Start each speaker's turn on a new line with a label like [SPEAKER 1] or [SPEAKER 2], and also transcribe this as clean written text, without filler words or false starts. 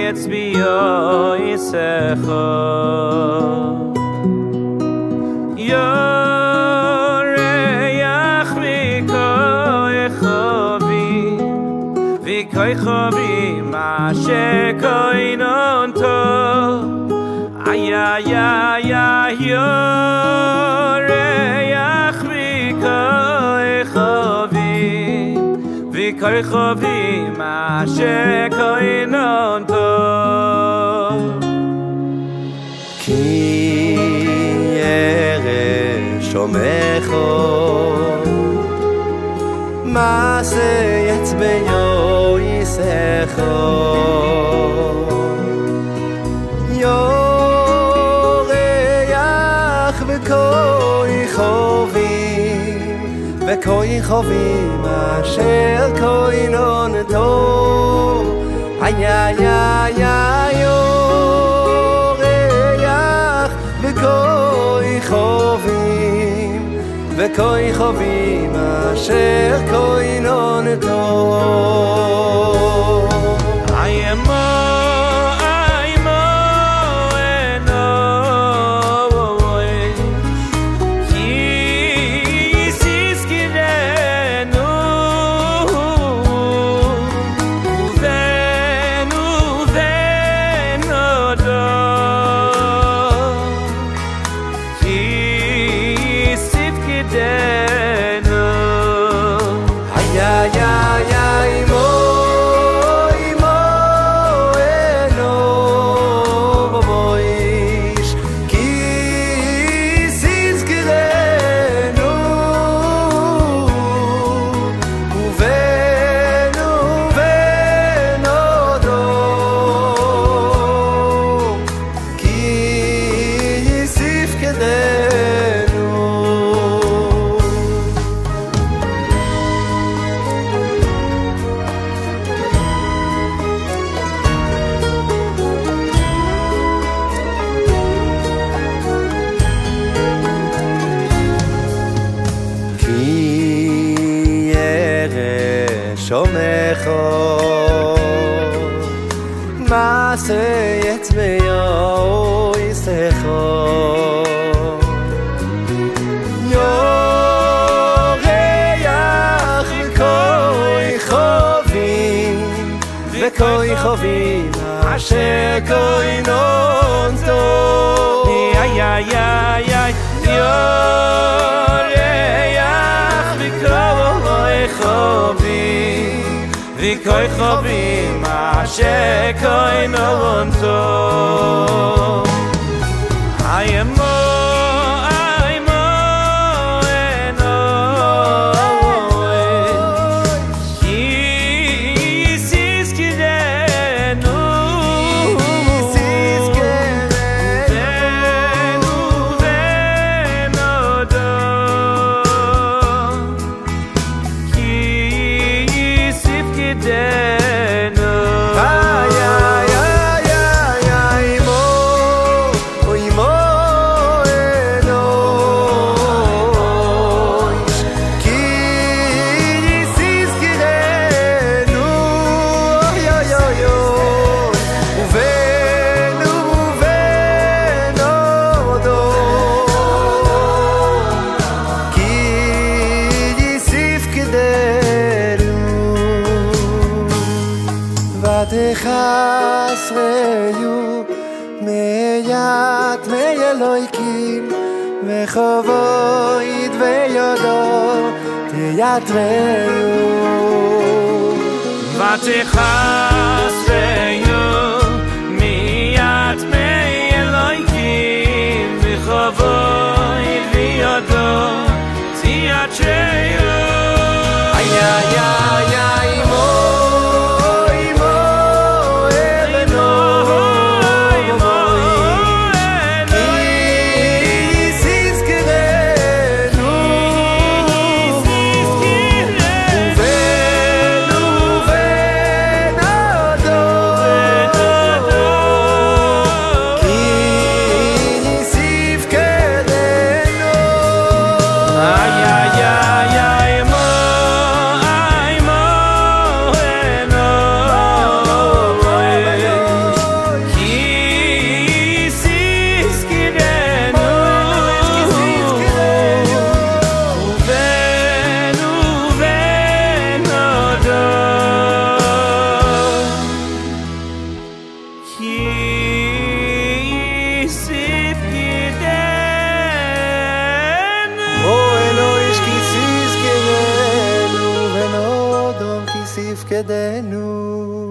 [SPEAKER 1] יצביעו יסכו יורח ויקוי חובי ויקוי חובי מה שקוי נונטו איי איי איי איי יורח ויקוי חובי ויקוי חובי מה שקוי נונטו
[SPEAKER 2] כי ירא שומעךו מעשה יצביעו יסכו יורח וקוי חובים וקוי חובים אשר קוי נונטו איי איי איי איי יורח וקוי חובים וקוי חובים אשר קוי נונטו שומעךו מעשה יצביעו יסכו יורח וקוי חובים וקוי חובים אשר קוי נונטו איי איי איי איי יורח וקוי חובים וקוי חובים אשר קוי נונטו ותחסריו מיד מאלוהיקים וחובוית ויודו תיתרהו
[SPEAKER 1] ותחסריו מיד מאלוהיקים וחובוית ויודו תיתרהו
[SPEAKER 2] איי איי איי איי you.